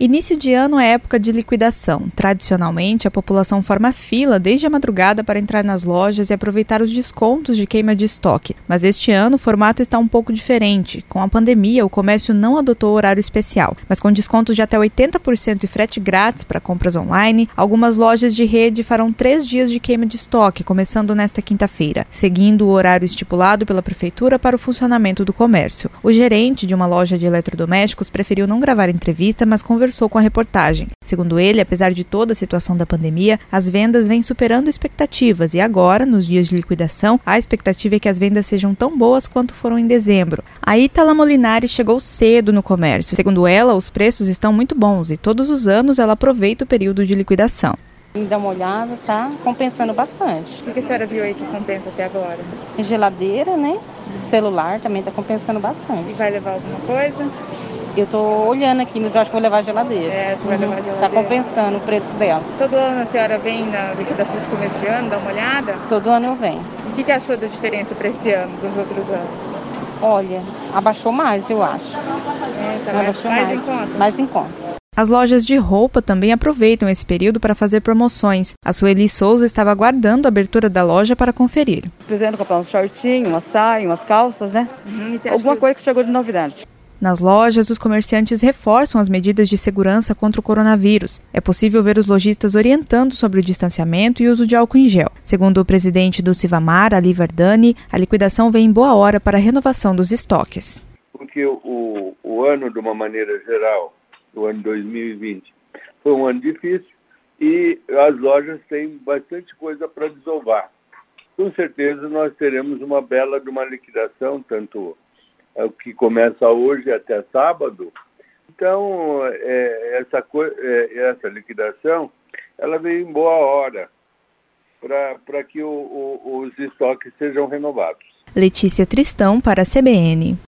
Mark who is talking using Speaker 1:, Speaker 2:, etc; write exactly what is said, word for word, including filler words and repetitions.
Speaker 1: Início de ano é época de liquidação. Tradicionalmente, a população forma fila desde a madrugada para entrar nas lojas e aproveitar os descontos de queima de estoque. Mas este ano o formato está um pouco diferente. Com a pandemia, o comércio não adotou horário especial, mas com descontos de até oitenta por cento e frete grátis para compras online, algumas lojas de rede farão três dias de queima de estoque, começando nesta quinta-feira, seguindo o horário estipulado pela prefeitura para o funcionamento do comércio. O gerente de uma loja de eletrodomésticos preferiu não gravar entrevista, mas conversou com a reportagem. Segundo ele, apesar de toda a situação da pandemia, as vendas vêm superando expectativas e agora, nos dias de liquidação, a expectativa é que as vendas sejam tão boas quanto foram em dezembro. A Ítala Molinari chegou cedo no comércio. Segundo ela, os preços estão muito bons e todos os anos ela aproveita o período de liquidação.
Speaker 2: Dá uma olhada, tá compensando bastante.
Speaker 1: O que a senhora viu aí que compensa até agora?
Speaker 2: Geladeira, né? Celular também tá compensando bastante.
Speaker 1: E vai levar alguma coisa?
Speaker 2: Eu tô olhando aqui, mas eu acho que vou levar a geladeira.
Speaker 1: É, você vai
Speaker 2: uhum.
Speaker 1: levar a geladeira.
Speaker 2: Tá compensando o preço dela.
Speaker 1: Todo ano a senhora vem na liquidação de começo de ano, dá uma olhada?
Speaker 2: Todo ano eu venho.
Speaker 1: O que, que achou da diferença para esse ano, dos outros anos?
Speaker 2: Olha, abaixou mais, eu acho.
Speaker 1: É, tá
Speaker 2: mais,
Speaker 1: mais,
Speaker 2: mais
Speaker 1: em conta?
Speaker 2: Mais em conta.
Speaker 1: As lojas de roupa também aproveitam esse período para fazer promoções. A Sueli Souza estava aguardando a abertura da loja para conferir.
Speaker 3: Pretendo comprar um shortinho, uma saia, umas calças, né?
Speaker 1: Uhum,
Speaker 3: Alguma que... coisa que chegou de novidade.
Speaker 1: Nas lojas, os comerciantes reforçam as medidas de segurança contra o coronavírus. É possível ver os lojistas orientando sobre o distanciamento e uso de álcool em gel. Segundo o presidente do Sivamar, Ali Verdani, a liquidação vem em boa hora para a renovação dos estoques.
Speaker 4: Porque o, o ano, de uma maneira geral, o ano dois mil e vinte, foi um ano difícil e as lojas têm bastante coisa para desovar. Com certeza nós teremos uma bela de uma liquidação, tanto o que começa hoje até sábado. Então, é, essa, é, essa liquidação, ela veio em boa hora para que o, o, os estoques sejam renovados.
Speaker 1: Letícia Tristão para a C B N.